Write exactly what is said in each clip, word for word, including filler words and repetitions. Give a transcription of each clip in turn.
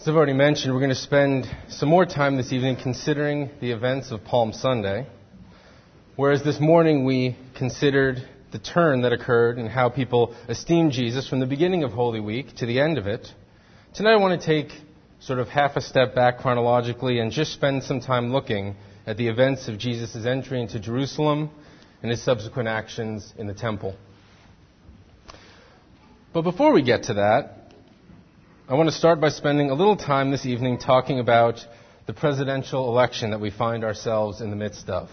As I've already mentioned, we're going to spend some more time this evening considering the events of Palm Sunday, whereas this morning we considered the turn that occurred and how people esteemed Jesus from the beginning of Holy Week to the end of it. Tonight I want to take sort of half a step back chronologically and just spend some time looking at the events of Jesus' entry into Jerusalem and his subsequent actions in the temple. But before we get to that, I want to start by spending a little time this evening talking about the presidential election that we find ourselves in the midst of.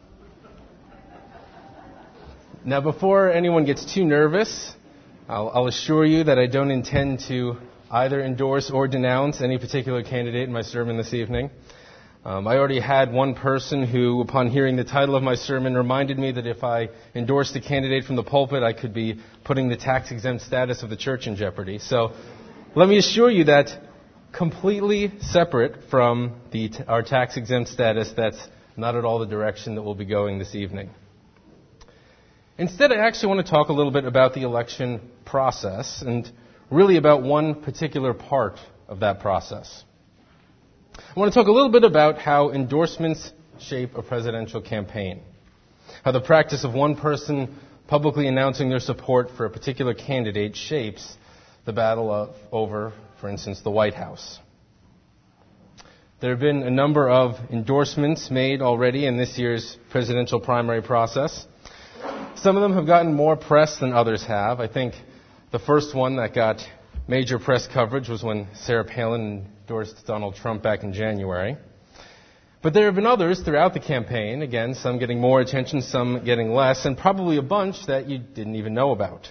Now, before anyone gets too nervous, I'll, I'll assure you that I don't intend to either endorse or denounce any particular candidate in my sermon this evening. Um, I already had one person who, upon hearing the title of my sermon, reminded me that if I endorsed a candidate from the pulpit, I could be putting the tax-exempt status of the church in jeopardy. So let me assure you that completely separate from the, our tax-exempt status, that's not at all the direction that we'll be going this evening. Instead, I actually want to talk a little bit about the election process and really about one particular part of that process. I want to talk a little bit about how endorsements shape a presidential campaign, how the practice of one person publicly announcing their support for a particular candidate shapes the battle of, over, for instance, the White House. There have been a number of endorsements made already in this year's presidential primary process. Some of them have gotten more press than others have. I think the first one that got major press coverage was when Sarah Palin endorsed Donald Trump back in January. But there have been others throughout the campaign, again, some getting more attention, some getting less, and probably a bunch that you didn't even know about.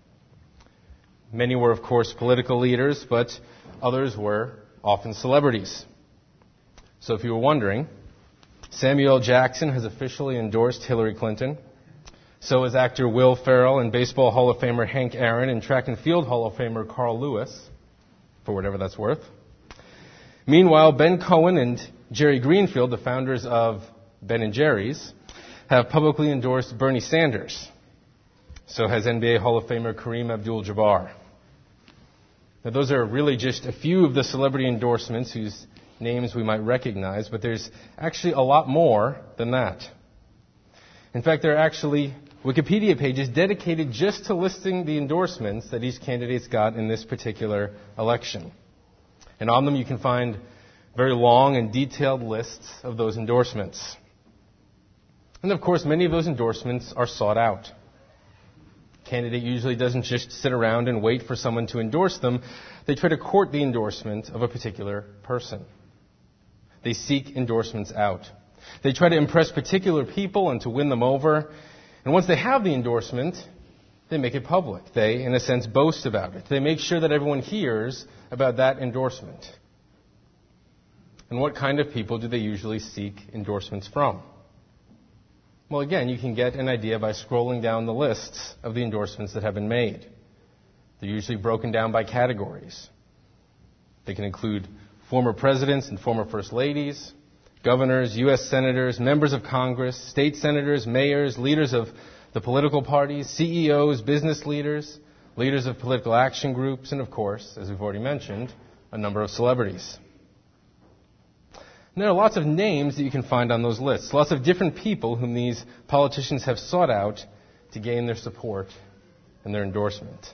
Many were, of course, political leaders, but others were often celebrities. So if you were wondering, Samuel L. Jackson has officially endorsed Hillary Clinton. So has actor Will Ferrell and Baseball Hall of Famer Hank Aaron and Track and Field Hall of Famer Carl Lewis, for whatever that's worth. Meanwhile, Ben Cohen and Jerry Greenfield, the founders of Ben and Jerry's, have publicly endorsed Bernie Sanders. So has N B A Hall of Famer Kareem Abdul-Jabbar. Now, those are really just a few of the celebrity endorsements whose names we might recognize, but there's actually a lot more than that. In fact, there are actually Wikipedia pages dedicated just to listing the endorsements that each candidate's got in this particular election. And on them you can find very long and detailed lists of those endorsements. And of course, many of those endorsements are sought out. A candidate usually doesn't just sit around and wait for someone to endorse them. They try to court the endorsement of a particular person. They seek endorsements out. They try to impress particular people and to win them over. And once they have the endorsement, they make it public. They, in a sense, boast about it. They make sure that everyone hears about that endorsement. And what kind of people do they usually seek endorsements from? Well, again, you can get an idea by scrolling down the lists of the endorsements that have been made. They're usually broken down by categories. They can include former presidents and former first ladies, governors, U S senators, members of Congress, state senators, mayors, leaders of the political parties, C E Os, business leaders, leaders of political action groups, and of course, as we've already mentioned, a number of celebrities. And there are lots of names that you can find on those lists, lots of different people whom these politicians have sought out to gain their support and their endorsement.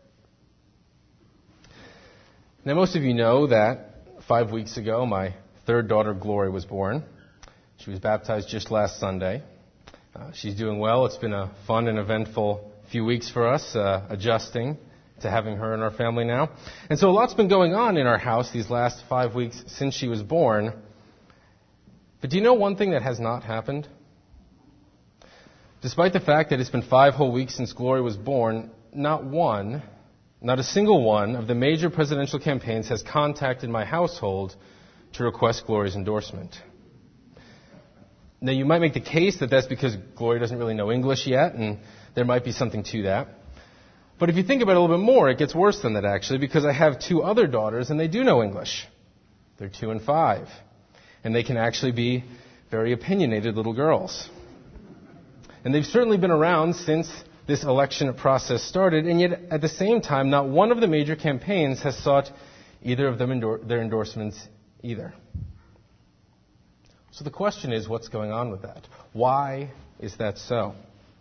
Now, most of you know that five weeks ago, my third daughter, Glory, was born. She was baptized just last Sunday. Uh, she's doing well. It's been a fun and eventful few weeks for us, uh, adjusting to having her in our family now. And so a lot's been going on in our house these last five weeks since she was born. But do you know one thing that has not happened? Despite the fact that it's been five whole weeks since Glory was born, not one, not a single one of the major presidential campaigns has contacted my household to request Glory's endorsement. Now, you might make the case that that's because Glory doesn't really know English yet, and there might be something to that. But if you think about it a little bit more, it gets worse than that, actually, because I have two other daughters, and they do know English. They're two and five. And they can actually be very opinionated little girls. And they've certainly been around since this election process started, and yet at the same time, not one of the major campaigns has sought either of them endor- their endorsements either. So the question is, what's going on with that? Why is that so?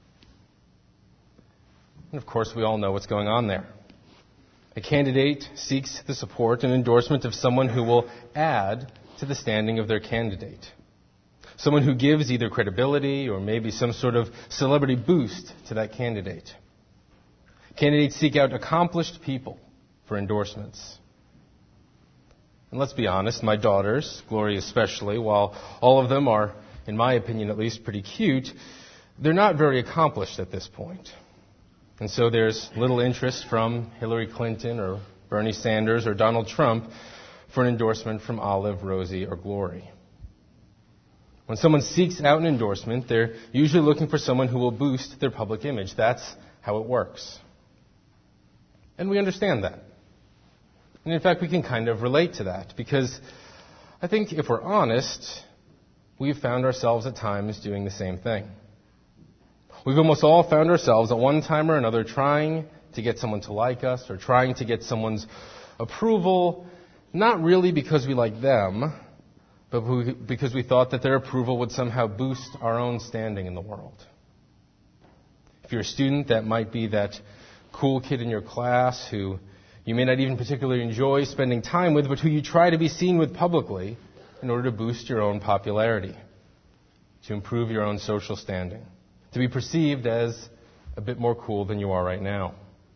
And of course, we all know what's going on there. A candidate seeks the support and endorsement of someone who will add to the standing of their candidate. Someone who gives either credibility or maybe some sort of celebrity boost to that candidate. Candidates seek out accomplished people for endorsements. And let's be honest, my daughters, Gloria especially, while all of them are, in my opinion at least, pretty cute, they're not very accomplished at this point. And so there's little interest from Hillary Clinton or Bernie Sanders or Donald Trump for an endorsement from Olive, Rosie, or Glory. When someone seeks out an endorsement, they're usually looking for someone who will boost their public image. That's how it works. And we understand that. And in fact, we can kind of relate to that because I think if we're honest, we've found ourselves at times doing the same thing. We've almost all found ourselves at one time or another trying to get someone to like us or trying to get someone's approval, not really because we like them, but because we thought that their approval would somehow boost our own standing in the world. If you're a student, that might be that cool kid in your class who you may not even particularly enjoy spending time with, but who you try to be seen with publicly in order to boost your own popularity, to improve your own social standing, to be perceived as a bit more cool than you are right now.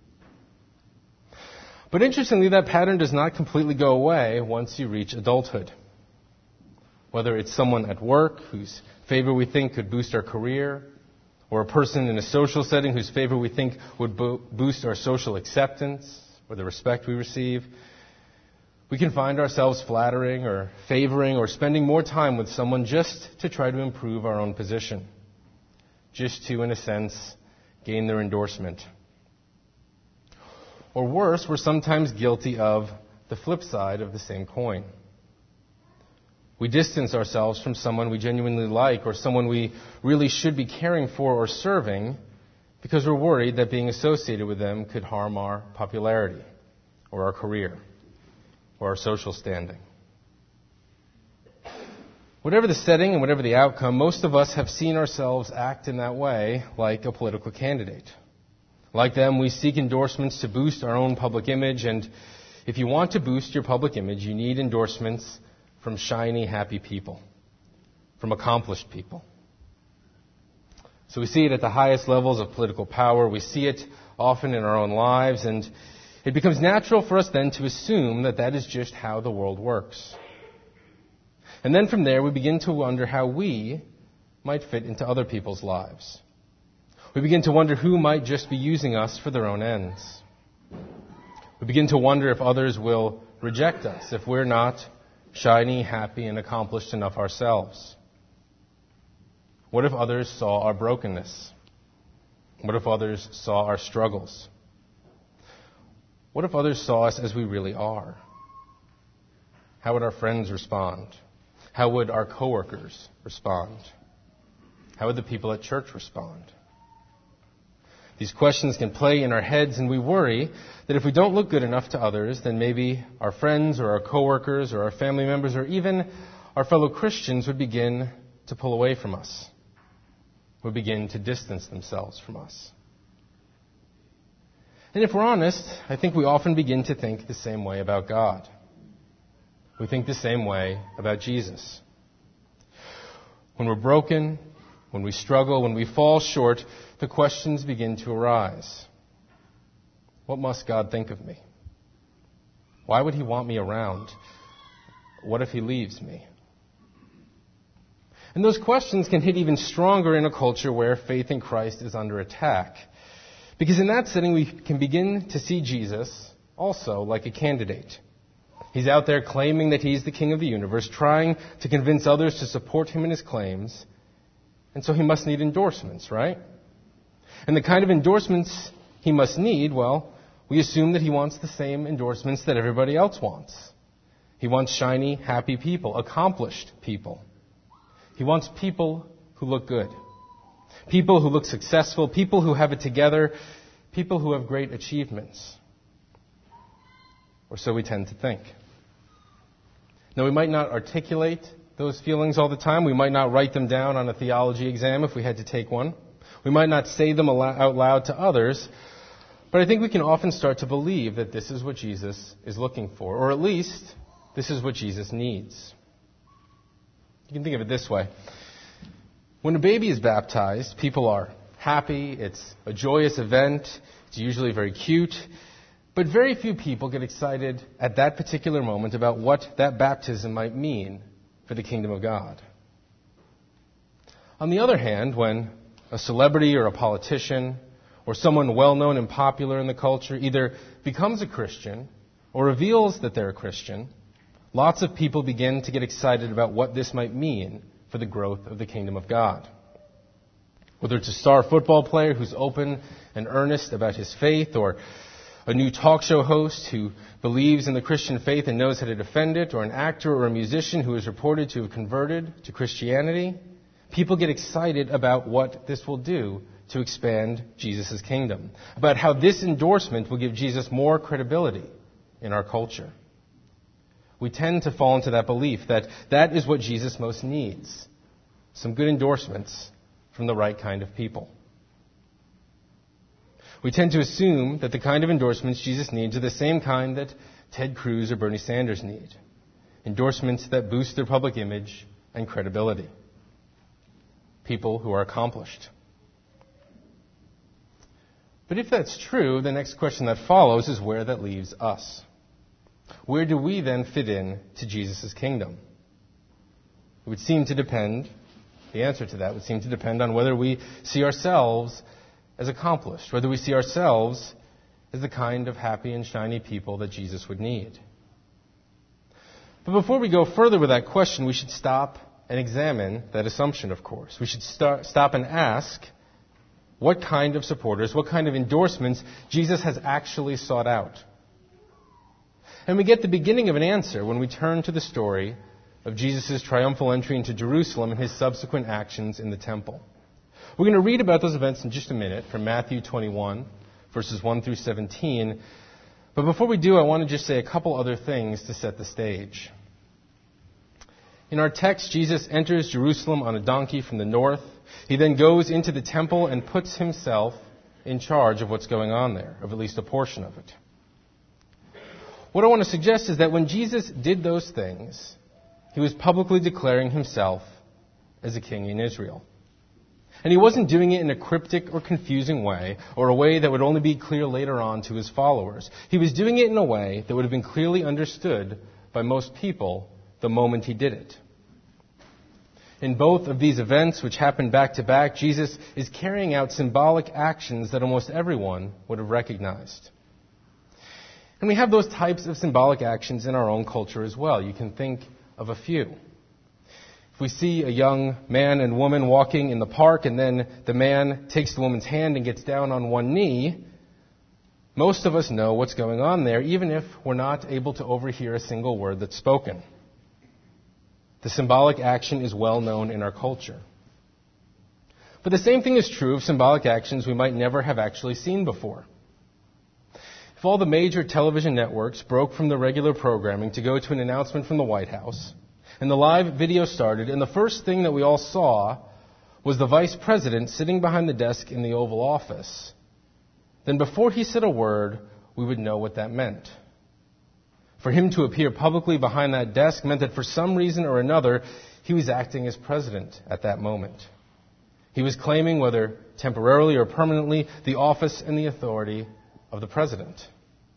But interestingly, that pattern does not completely go away once you reach adulthood. Whether it's someone at work whose favor we think could boost our career, or a person in a social setting whose favor we think would bo- boost our social acceptance or the respect we receive, we can find ourselves flattering or favoring or spending more time with someone just to try to improve our own position, just to, in a sense, gain their endorsement. Or worse, we're sometimes guilty of the flip side of the same coin. We distance ourselves from someone we genuinely like or someone we really should be caring for or serving because we're worried that being associated with them could harm our popularity or our career or our social standing. Whatever the setting and whatever the outcome, most of us have seen ourselves act in that way like a political candidate. Like them, we seek endorsements to boost our own public image, and if you want to boost your public image, you need endorsements from shiny, happy people, from accomplished people. So we see it at the highest levels of political power. We see it often in our own lives, and it becomes natural for us then to assume that that is just how the world works. And then from there, we begin to wonder how we might fit into other people's lives. We begin to wonder who might just be using us for their own ends. We begin to wonder if others will reject us, if we're not shiny, happy, and accomplished enough ourselves. What if others saw our brokenness? What if others saw our struggles? What if others saw us as we really are? How would our friends respond? How would our coworkers respond? How would the people at church respond? These questions can play in our heads, and we worry that if we don't look good enough to others, then maybe our friends or our coworkers or our family members or even our fellow Christians would begin to pull away from us, would begin to distance themselves from us. And if we're honest, I think we often begin to think the same way about God. We think the same way about Jesus. When we're broken, when we struggle, when we fall short, the questions begin to arise. What must God think of me? Why would He want me around? What if He leaves me? And those questions can hit even stronger in a culture where faith in Christ is under attack. Because in that setting, we can begin to see Jesus also like a candidate. He's out there claiming that He's the King of the universe, trying to convince others to support Him in His claims. And so He must need endorsements, right? And the kind of endorsements He must need, well, we assume that He wants the same endorsements that everybody else wants. He wants shiny, happy people, accomplished people. He wants people who look good. People who look successful, people who have it together, people who have great achievements. Or so we tend to think. Now, we might not articulate those feelings all the time. We might not write them down on a theology exam if we had to take one. We might not say them out loud to others. But I think we can often start to believe that this is what Jesus is looking for, or at least this is what Jesus needs. You can think of it this way. When a baby is baptized, people are happy. It's a joyous event. It's usually very cute. But very few people get excited at that particular moment about what that baptism might mean for the kingdom of God. On the other hand, when a celebrity or a politician or someone well-known and popular in the culture either becomes a Christian or reveals that they're a Christian, lots of people begin to get excited about what this might mean for the growth of the kingdom of God. Whether it's a star football player who's open and earnest about his faith, or a new talk show host who believes in the Christian faith and knows how to defend it, or an actor or a musician who is reported to have converted to Christianity, people get excited about what this will do to expand Jesus' kingdom, about how this endorsement will give Jesus more credibility in our culture. We tend to fall into that belief that that is what Jesus most needs, some good endorsements from the right kind of people. We tend to assume that the kind of endorsements Jesus needs are the same kind that Ted Cruz or Bernie Sanders need, endorsements that boost their public image and credibility, people who are accomplished. But if that's true, the next question that follows is where that leaves us. Where do we then fit in to Jesus' kingdom? It would seem to depend, the answer to that would seem to depend on whether we see ourselves as accomplished, whether we see ourselves as the kind of happy and shiny people that Jesus would need. But before we go further with that question, we should stop and examine that assumption, of course. We should start, stop and ask, what kind of supporters, what kind of endorsements Jesus has actually sought out? And we get the beginning of an answer when we turn to the story of Jesus' triumphal entry into Jerusalem and his subsequent actions in the temple. We're going to read about those events in just a minute from Matthew twenty-one, verses one through seventeen. But before we do, I want to just say a couple other things to set the stage. In our text, Jesus enters Jerusalem on a donkey from the north. He then goes into the temple and puts himself in charge of what's going on there, of at least a portion of it. What I want to suggest is that when Jesus did those things, he was publicly declaring himself as a king in Israel. And he wasn't doing it in a cryptic or confusing way, or a way that would only be clear later on to his followers. He was doing it in a way that would have been clearly understood by most people the moment he did it. In both of these events, which happened back to back, Jesus is carrying out symbolic actions that almost everyone would have recognized. And we have those types of symbolic actions in our own culture as well. You can think of a few. If we see a young man and woman walking in the park, and then the man takes the woman's hand and gets down on one knee, most of us know what's going on there, even if we're not able to overhear a single word that's spoken. The symbolic action is well known in our culture. But the same thing is true of symbolic actions we might never have actually seen before. If all the major television networks broke from the regular programming to go to an announcement from the White House, and the live video started, and the first thing that we all saw was the vice president sitting behind the desk in the Oval Office, then before he said a word, we would know what that meant. For him to appear publicly behind that desk meant that for some reason or another, he was acting as president at that moment. He was claiming, whether temporarily or permanently, the office and the authority of the president.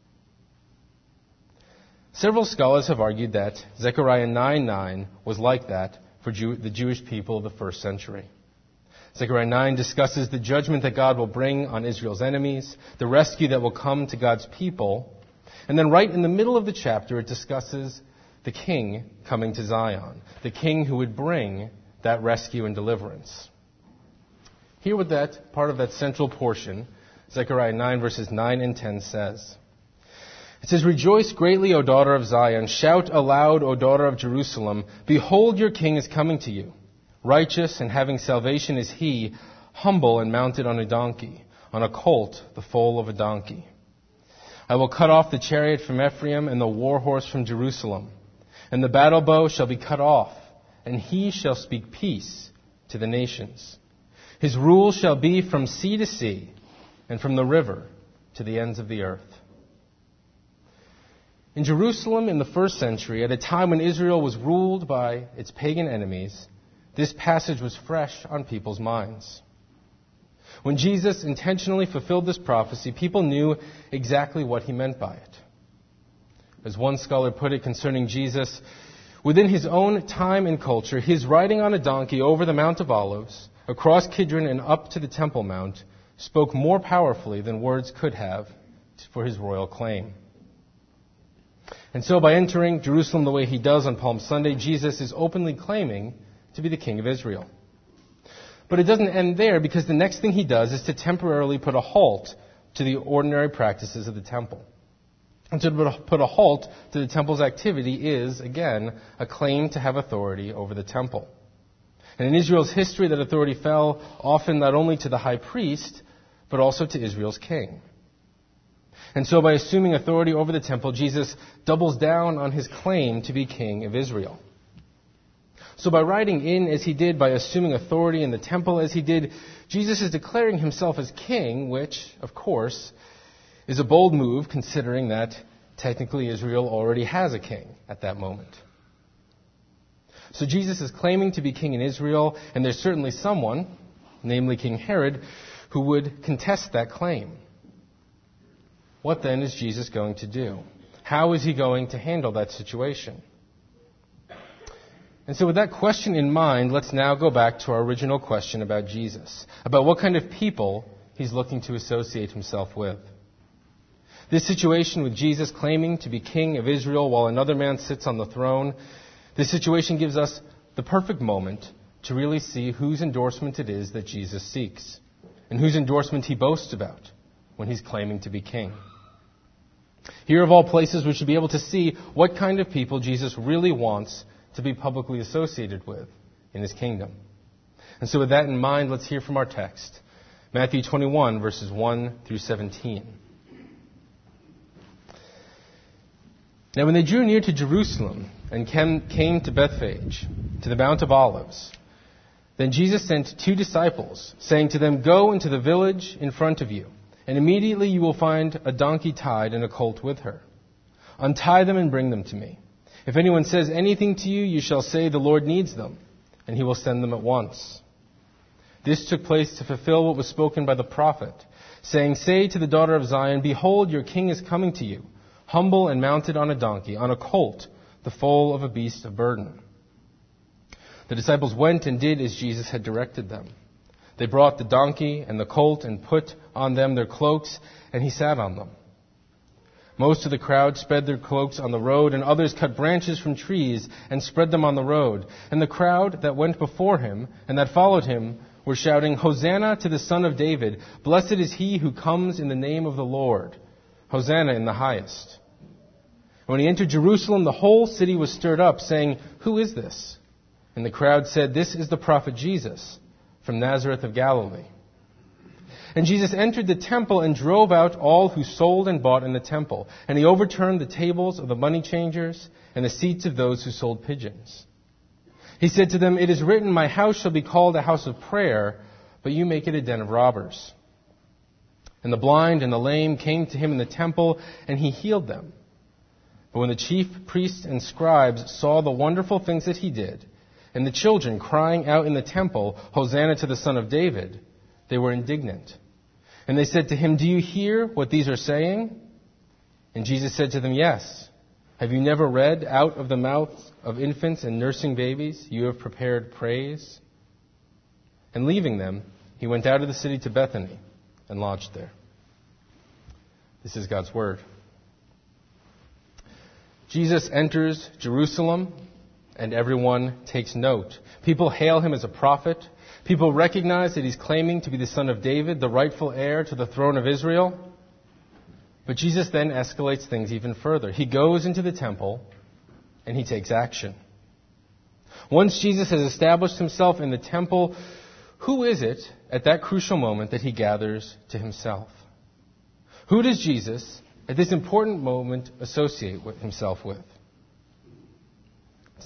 Several scholars have argued that Zechariah nine nine was like that for Jew- the Jewish people of the first century. Zechariah nine discusses the judgment that God will bring on Israel's enemies, the rescue that will come to God's people, and then right in the middle of the chapter it discusses the king coming to Zion, the king who would bring that rescue and deliverance. Hear what that part of that central portion, Zechariah nine verses nine and ten says. It says, "Rejoice greatly, O daughter of Zion. Shout aloud, O daughter of Jerusalem. Behold, your king is coming to you. Righteous and having salvation is he, humble and mounted on a donkey, on a colt, the foal of a donkey. I will cut off the chariot from Ephraim and the war horse from Jerusalem. And the battle bow shall be cut off, and he shall speak peace to the nations. His rule shall be from sea to sea, and from the river to the ends of the earth. In Jerusalem in the first century, at a time when Israel was ruled by its pagan enemies, this passage was fresh on people's minds. When Jesus intentionally fulfilled this prophecy, people knew exactly what he meant by it. As one scholar put it concerning Jesus, within his own time and culture, his riding on a donkey over the Mount of Olives, across Kidron and up to the Temple Mount, spoke more powerfully than words could have for his royal claim. And so by entering Jerusalem the way he does on Palm Sunday, Jesus is openly claiming to be the King of Israel. But it doesn't end there, because the next thing he does is to temporarily put a halt to the ordinary practices of the temple. And to put a halt to the temple's activity is, again, a claim to have authority over the temple. And in Israel's history, that authority fell often not only to the high priest, but also to Israel's king. And so by assuming authority over the temple, Jesus doubles down on his claim to be king of Israel. So by riding in as he did, by assuming authority in the temple as he did, Jesus is declaring himself as king, which, of course, is a bold move considering that technically Israel already has a king at that moment. So Jesus is claiming to be king in Israel, and there's certainly someone, namely King Herod, who would contest that claim. What then is Jesus going to do? How is he going to handle that situation? And so with that question in mind, let's now go back to our original question about Jesus, about what kind of people he's looking to associate himself with. This situation with Jesus claiming to be king of Israel while another man sits on the throne, this situation gives us the perfect moment to really see whose endorsement it is that Jesus seeks, and whose endorsement he boasts about when he's claiming to be king. Here of all places, we should be able to see what kind of people Jesus really wants to be publicly associated with in his kingdom. And so with that in mind, let's hear from our text, Matthew twenty-one, verses one through seventeen. Now when they drew near to Jerusalem and came to Bethphage, to the Mount of Olives, then Jesus sent two disciples, saying to them, "Go into the village in front of you, and immediately you will find a donkey tied and a colt with her. Untie them and bring them to me. If anyone says anything to you, you shall say, 'The Lord needs them,' and he will send them at once." This took place to fulfill what was spoken by the prophet, saying, "Say to the daughter of Zion, Behold, your king is coming to you, humble and mounted on a donkey, on a colt, the foal of a beast of burden." The disciples went and did as Jesus had directed them. They brought the donkey and the colt and put on them their cloaks, and he sat on them. Most of the crowd spread their cloaks on the road, and others cut branches from trees and spread them on the road. And the crowd that went before him and that followed him were shouting, "Hosanna to the Son of David! Blessed is he who comes in the name of the Lord! Hosanna in the highest!" When he entered Jerusalem, the whole city was stirred up, saying, "Who is this?" And the crowd said, "This is the prophet Jesus from Nazareth of Galilee." And Jesus entered the temple and drove out all who sold and bought in the temple. And he overturned the tables of the money changers and the seats of those who sold pigeons. He said to them, "It is written, 'My house shall be called a house of prayer,' but you make it a den of robbers." And the blind and the lame came to him in the temple, and he healed them. But when the chief priests and scribes saw the wonderful things that he did, and the children crying out in the temple, "Hosanna to the Son of David," they were indignant. And they said to him, "Do you hear what these are saying?" And Jesus said to them, "Yes. Have you never read, out of the mouths of infants and nursing babies you have prepared praise?" And leaving them, he went out of the city to Bethany and lodged there. This is God's word. Jesus enters Jerusalem, and everyone takes note. People hail him as a prophet. People recognize that he's claiming to be the son of David, the rightful heir to the throne of Israel. But Jesus then escalates things even further. He goes into the temple and he takes action. Once Jesus has established himself in the temple, who is it at that crucial moment that he gathers to himself? Who does Jesus at this important moment associate with himself with?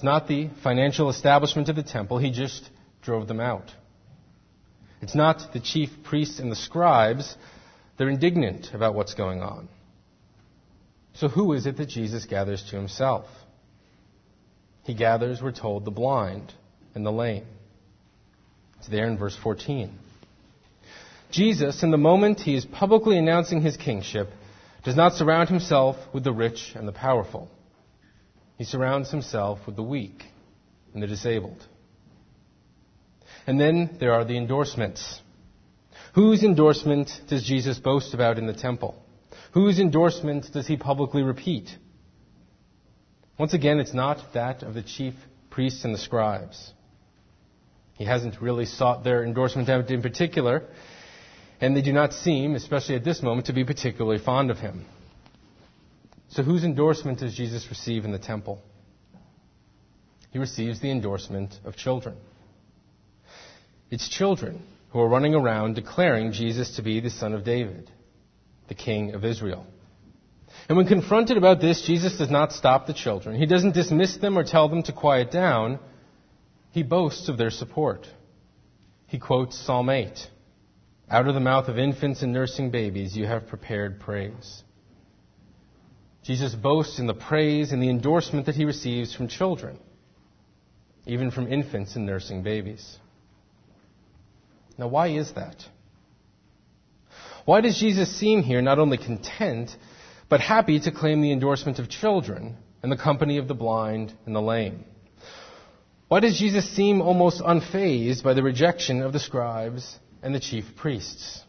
It's not the financial establishment of the temple. He just drove them out. It's not the chief priests and the scribes. They're indignant about what's going on. So who is it that Jesus gathers to himself? He gathers, we're told, the blind and the lame. It's there in verse fourteen. Jesus, in the moment he is publicly announcing his kingship, does not surround himself with the rich and the powerful. He surrounds himself with the weak and the disabled. And then there are the endorsements. Whose endorsement does Jesus boast about in the temple? Whose endorsement does he publicly repeat? Once again, it's not that of the chief priests and the scribes. He hasn't really sought their endorsement out in particular, and they do not seem, especially at this moment, to be particularly fond of him. So whose endorsement does Jesus receive in the temple? He receives the endorsement of children. It's children who are running around declaring Jesus to be the Son of David, the King of Israel. And when confronted about this, Jesus does not stop the children. He doesn't dismiss them or tell them to quiet down. He boasts of their support. He quotes Psalm eight. Out of the mouth of infants and nursing babies, you have prepared praise. Jesus boasts in the praise and the endorsement that he receives from children, even from infants and nursing babies. Now, why is that? Why does Jesus seem here not only content, but happy to claim the endorsement of children and the company of the blind and the lame? Why does Jesus seem almost unfazed by the rejection of the scribes and the chief priests?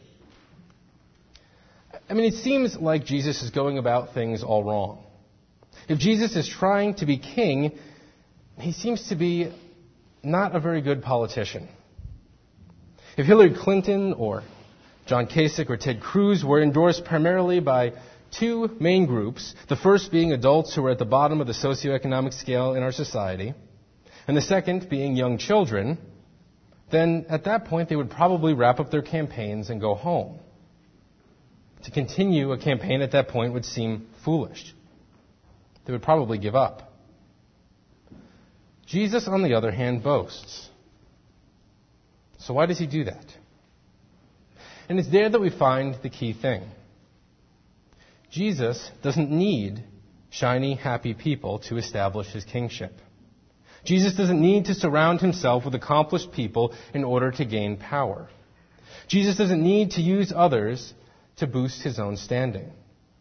I mean, it seems like Jesus is going about things all wrong. If Jesus is trying to be king, he seems to be not a very good politician. If Hillary Clinton or John Kasich or Ted Cruz were endorsed primarily by two main groups, the first being adults who are at the bottom of the socioeconomic scale in our society, and the second being young children, then at that point they would probably wrap up their campaigns and go home. To continue a campaign at that point would seem foolish. They would probably give up. Jesus, on the other hand, boasts. So why does he do that? And it's there that we find the key thing. Jesus doesn't need shiny, happy people to establish his kingship. Jesus doesn't need to surround himself with accomplished people in order to gain power. Jesus doesn't need to use others to boost his own standing.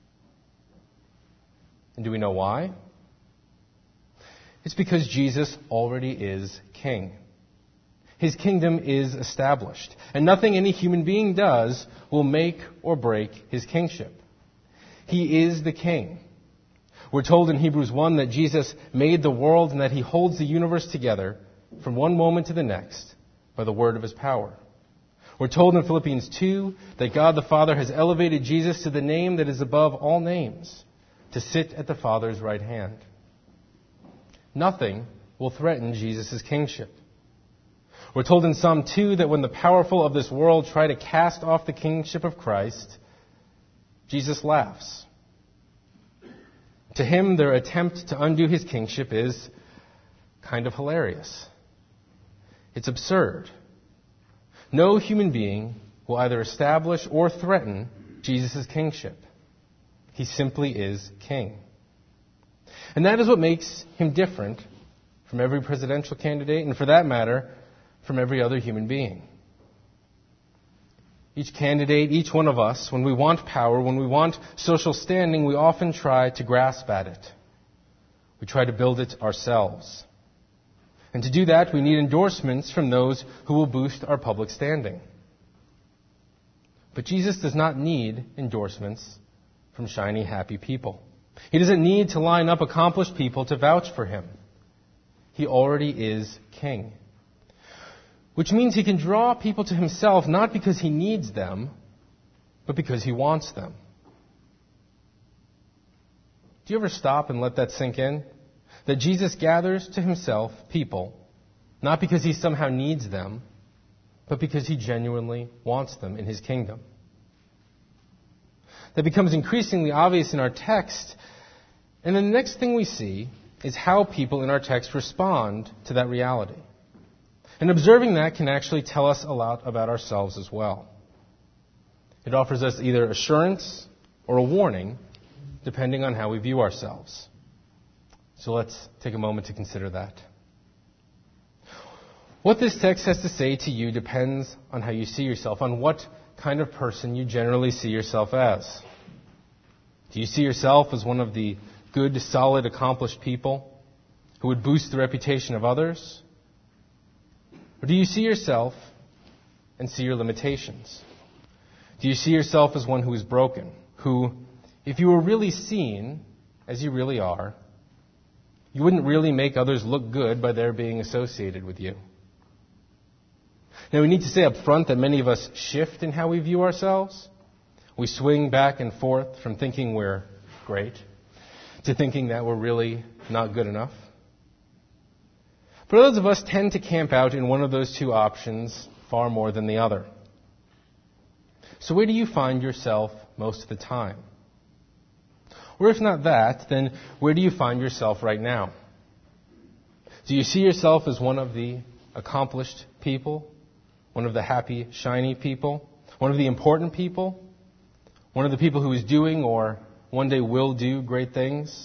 And do we know why? It's because Jesus already is king. His kingdom is established, and nothing any human being does will make or break his kingship. He is the king. We're told in Hebrews one that Jesus made the world and that he holds the universe together from one moment to the next by the word of his power. We're told in Philippians two that God the Father has elevated Jesus to the name that is above all names, to sit at the Father's right hand. Nothing will threaten Jesus' kingship. We're told in Psalm two that when the powerful of this world try to cast off the kingship of Christ, Jesus laughs. To him, their attempt to undo his kingship is kind of hilarious. It's absurd. No human being will either establish or threaten Jesus' kingship. He simply is king. And that is what makes him different from every presidential candidate, and for that matter, from every other human being. Each candidate, each one of us, when we want power, when we want social standing, we often try to grasp at it. We try to build it ourselves. And to do that, we need endorsements from those who will boost our public standing. But Jesus does not need endorsements from shiny, happy people. He doesn't need to line up accomplished people to vouch for him. He already is king. Which means he can draw people to himself not because he needs them, but because he wants them. Do you ever stop and let that sink in? That Jesus gathers to himself people, not because he somehow needs them, but because he genuinely wants them in his kingdom. That becomes increasingly obvious in our text. And then the next thing we see is how people in our text respond to that reality. And observing that can actually tell us a lot about ourselves as well. It offers us either assurance or a warning, depending on how we view ourselves. So let's take a moment to consider that. What this text has to say to you depends on how you see yourself, on what kind of person you generally see yourself as. Do you see yourself as one of the good, solid, accomplished people who would boost the reputation of others? Or do you see yourself and see your limitations? Do you see yourself as one who is broken, who, if you were really seen as you really are, you wouldn't really make others look good by their being associated with you? Now, we need to say up front that many of us shift in how we view ourselves. We swing back and forth from thinking we're great to thinking that we're really not good enough. But others of us tend to camp out in one of those two options far more than the other. So where do you find yourself most of the time? Or if not that, then where do you find yourself right now? Do you see yourself as one of the accomplished people? One of the happy, shiny people? One of the important people? One of the people who is doing or one day will do great things?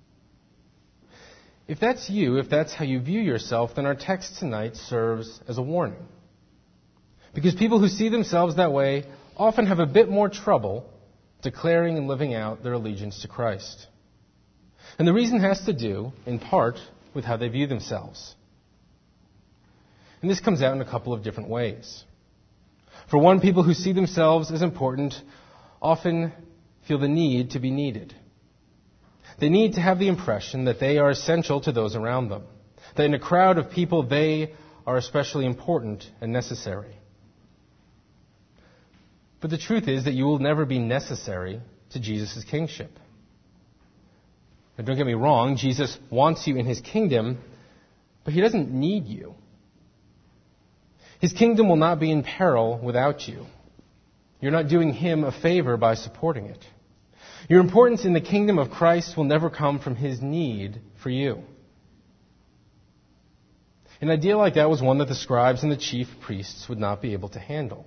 If that's you, if that's how you view yourself, then our text tonight serves as a warning. Because people who see themselves that way often have a bit more trouble declaring and living out their allegiance to Christ. And the reason has to do, in part, with how they view themselves. And this comes out in a couple of different ways. For one, people who see themselves as important often feel the need to be needed. They need to have the impression that they are essential to those around them, that in a crowd of people they are especially important and necessary. But the truth is that you will never be necessary to Jesus' kingship. Now, don't get me wrong, Jesus wants you in his kingdom, but he doesn't need you. His kingdom will not be in peril without you. You're not doing him a favor by supporting it. Your importance in the kingdom of Christ will never come from his need for you. An idea like that was one that the scribes and the chief priests would not be able to handle.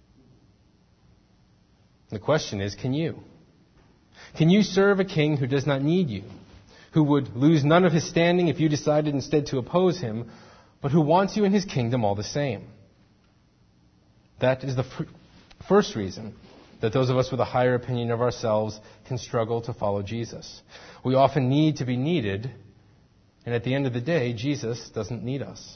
The question is, can you? Can you serve a king who does not need you, who would lose none of his standing if you decided instead to oppose him, but who wants you in his kingdom all the same? That is the fr- first reason that those of us with a higher opinion of ourselves can struggle to follow Jesus. We often need to be needed, and at the end of the day, Jesus doesn't need us.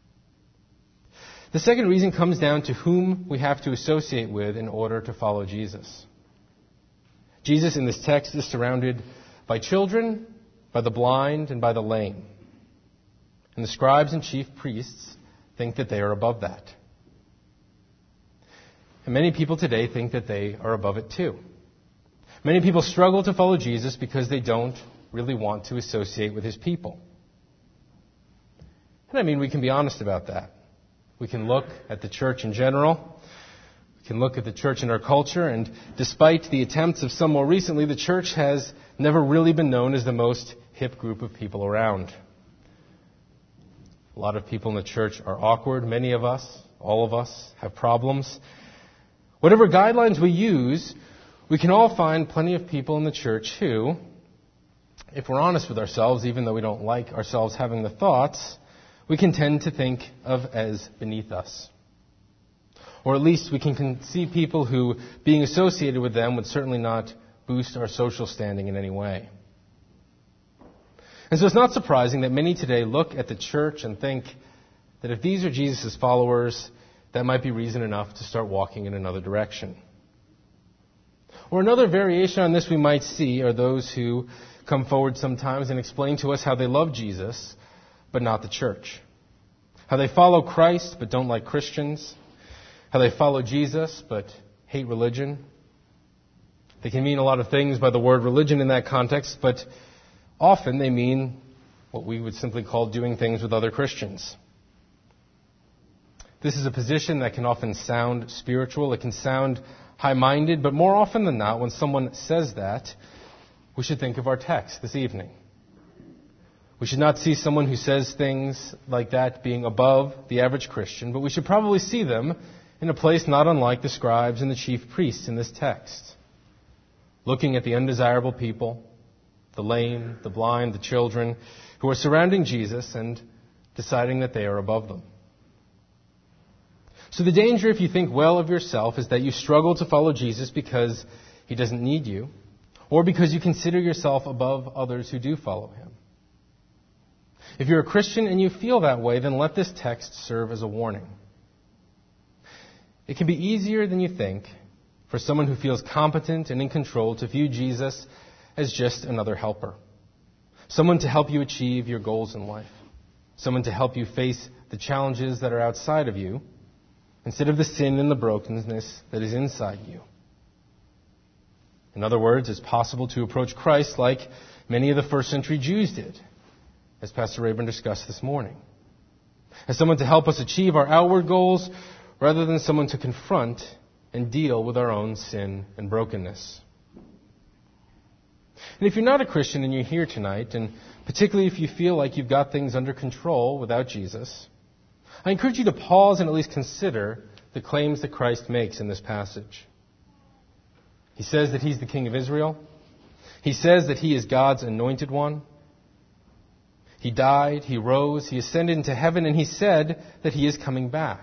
The second reason comes down to whom we have to associate with in order to follow Jesus. Jesus in this text is surrounded by children, by the blind, and by the lame. And the scribes and chief priests think that they are above that. And many people today think that they are above it too. Many people struggle to follow Jesus because they don't really want to associate with his people. And I mean, we can be honest about that. We can look at the church in general. We can look at the church in our culture, and despite the attempts of some more recently, the church has never really been known as the most hip group of people around. A lot of people in the church are awkward. Many of us, all of us, have problems. Whatever guidelines we use, we can all find plenty of people in the church who, if we're honest with ourselves, even though we don't like ourselves having the thoughts, we can tend to think of as beneath us. Or at least we can see people who, being associated with them, would certainly not boost our social standing in any way. And so it's not surprising that many today look at the church and think that if these are Jesus' followers, that might be reason enough to start walking in another direction. Or another variation on this we might see are those who come forward sometimes and explain to us how they love Jesus, but not the church. How they follow Christ, but don't like Christians. How they follow Jesus, but hate religion. They can mean a lot of things by the word religion in that context, but often they mean what we would simply call doing things with other Christians. This is a position that can often sound spiritual. It can sound high-minded, but more often than not, when someone says that, we should think of our text this evening. We should not see someone who says things like that being above the average Christian, but we should probably see them in a place not unlike the scribes and the chief priests in this text, looking at the undesirable people, the lame, the blind, the children, who are surrounding Jesus and deciding that they are above them. So the danger, if you think well of yourself, is that you struggle to follow Jesus because he doesn't need you, or because you consider yourself above others who do follow him. If you're a Christian and you feel that way, then let this text serve as a warning. It can be easier than you think for someone who feels competent and in control to view Jesus as just another helper, someone to help you achieve your goals in life, someone to help you face the challenges that are outside of you, instead of the sin and the brokenness that is inside you. In other words, it's possible to approach Christ like many of the first century Jews did, as Pastor Rayburn discussed this morning, as someone to help us achieve our outward goals rather than someone to confront and deal with our own sin and brokenness. And if you're not a Christian and you're here tonight, and particularly if you feel like you've got things under control without Jesus, I encourage you to pause and at least consider the claims that Christ makes in this passage. He says that he's the King of Israel. He says that he is God's anointed one. He died, he rose, he ascended into heaven, and he said that he is coming back.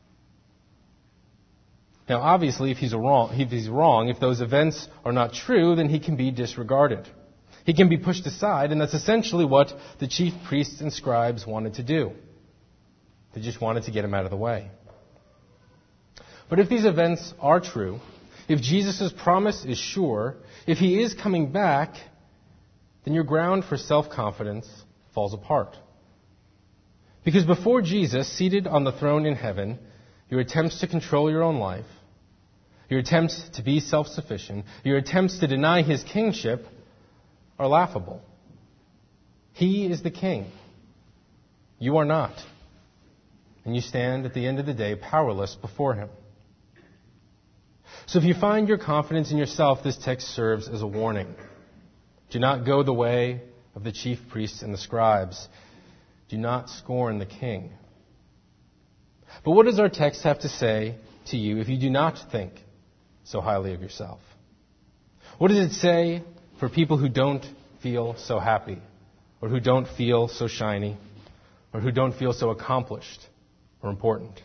Now, obviously, if he's wrong, if he's wrong, if those events are not true, then he can be disregarded. He can be pushed aside, and that's essentially what the chief priests and scribes wanted to do. They just wanted to get him out of the way. But if these events are true, if Jesus' promise is sure, if he is coming back, then your ground for self-confidence falls apart. Because before Jesus, seated on the throne in heaven, your attempts to control your own life, your attempts to be self-sufficient, your attempts to deny his kingship are laughable. He is the king. You are not. And you stand at the end of the day powerless before him. So if you find your confidence in yourself, this text serves as a warning. Do not go the way of the chief priests and the scribes. Do not scorn the king. But what does our text have to say to you if you do not think so highly of yourself? What does it say for people who don't feel so happy, or who don't feel so shiny, or who don't feel so accomplished or important?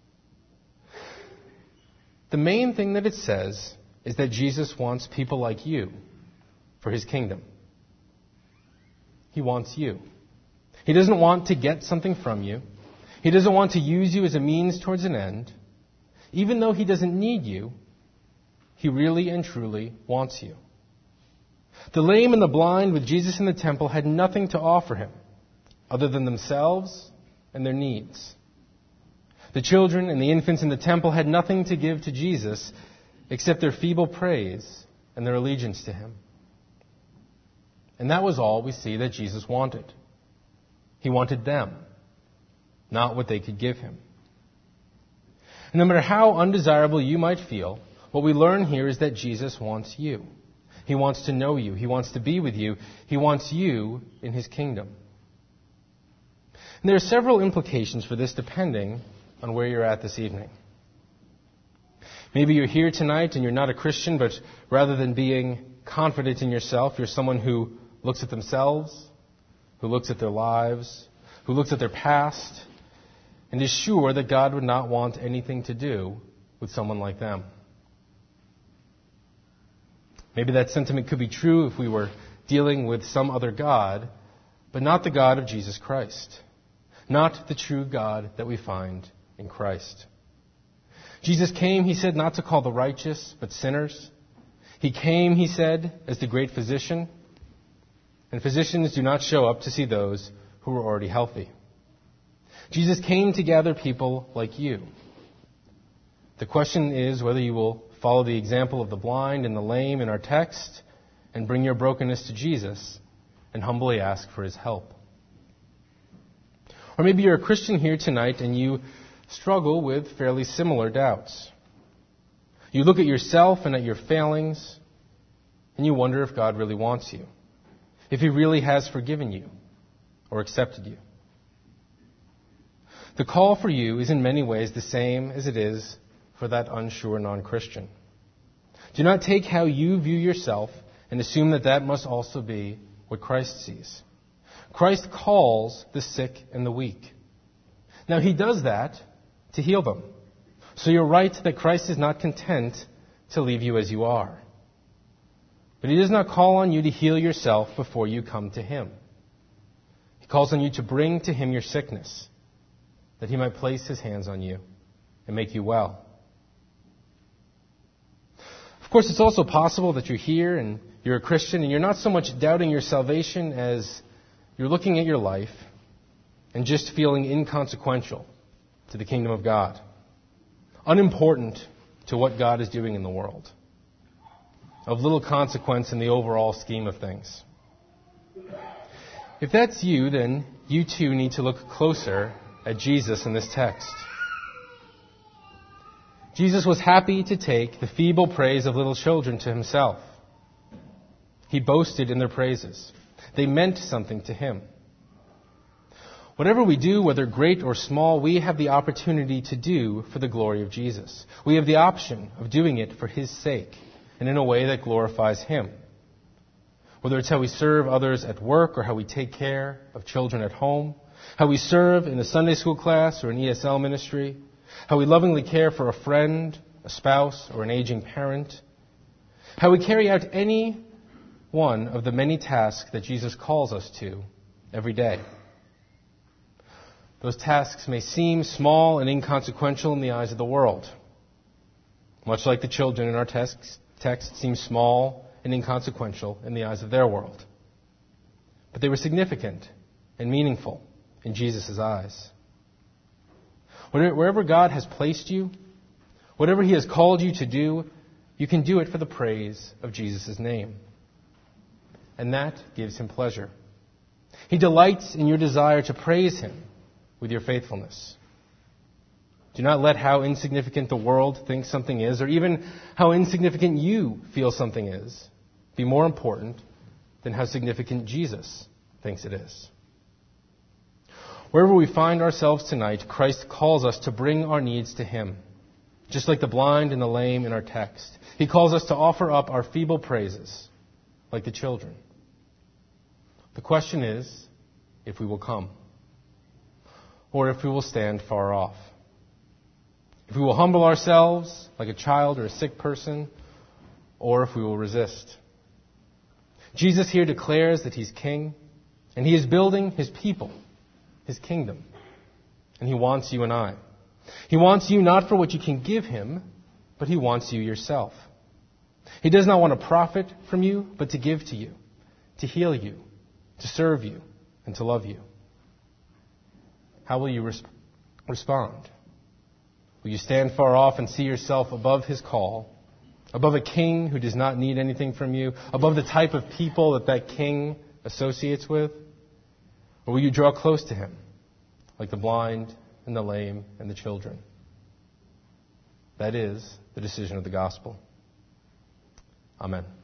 The main thing that it says is that Jesus wants people like you for his kingdom. He wants you. He doesn't want to get something from you. He doesn't want to use you as a means towards an end. Even though he doesn't need you, he really and truly wants you. The lame and the blind with Jesus in the temple had nothing to offer him other than themselves and their needs. The children and the infants in the temple had nothing to give to Jesus except their feeble praise and their allegiance to him. And that was all we see that Jesus wanted. He wanted them, not what they could give him. And no matter how undesirable you might feel, what we learn here is that Jesus wants you. He wants to know you. He wants to be with you. He wants you in his kingdom. And there are several implications for this depending on where you're at this evening. Maybe you're here tonight and you're not a Christian, but rather than being confident in yourself, you're someone who looks at themselves, who looks at their lives, who looks at their past, and is sure that God would not want anything to do with someone like them. Maybe that sentiment could be true if we were dealing with some other God, but not the God of Jesus Christ, not the true God that we find in Christ. Jesus came, he said, not to call the righteous, but sinners. He came, he said, as the great physician, and physicians do not show up to see those who are already healthy. Jesus came to gather people like you. The question is whether you will follow the example of the blind and the lame in our text and bring your brokenness to Jesus and humbly ask for his help. Or maybe you're a Christian here tonight and you struggle with fairly similar doubts. You look at yourself and at your failings and you wonder if God really wants you, if he really has forgiven you, or accepted you. The call for you is in many ways the same as it is for that unsure non-Christian. Do not take how you view yourself and assume that that must also be what Christ sees. Christ calls the sick and the weak. Now, he does that to heal them. So you're right that Christ is not content to leave you as you are. But he does not call on you to heal yourself before you come to him. He calls on you to bring to him your sickness, that he might place his hands on you and make you well. Of course, it's also possible that you're here and you're a Christian and you're not so much doubting your salvation as you're looking at your life and just feeling inconsequential to the kingdom of God, unimportant to what God is doing in the world, of little consequence in the overall scheme of things. If that's you, then you too need to look closer at Jesus in this text. Jesus was happy to take the feeble praise of little children to himself. He boasted in their praises. They meant something to him. Whatever we do, whether great or small, we have the opportunity to do for the glory of Jesus. We have the option of doing it for his sake and in a way that glorifies him. Whether it's how we serve others at work or how we take care of children at home, how we serve in a Sunday school class or an E S L ministry, how we lovingly care for a friend, a spouse, or an aging parent, how we carry out any one of the many tasks that Jesus calls us to every day. Those tasks may seem small and inconsequential in the eyes of the world, much like the children in our text, text seem small and inconsequential in the eyes of their world. But they were significant and meaningful in Jesus' eyes. Wherever God has placed you, whatever he has called you to do, you can do it for the praise of Jesus' name. And that gives him pleasure. He delights in your desire to praise him with your faithfulness. Do not let how insignificant the world thinks something is, or even how insignificant you feel something is, be more important than how significant Jesus thinks it is. Wherever we find ourselves tonight, Christ calls us to bring our needs to him, just like the blind and the lame in our text. He calls us to offer up our feeble praises, like the children. The question is if we will come, or if we will stand far off. If we will humble ourselves like a child or a sick person, or if we will resist. Jesus here declares that he's king, and he is building his people, his kingdom. And he wants you and I. He wants you not for what you can give him, but he wants you yourself. He does not want to profit from you, but to give to you, to heal you, to serve you, and to love you. How will you res- respond? Will you stand far off and see yourself above his call, above a king who does not need anything from you, above the type of people that that king associates with? Or will you draw close to him, like the blind and the lame and the children? That is the decision of the gospel. Amen.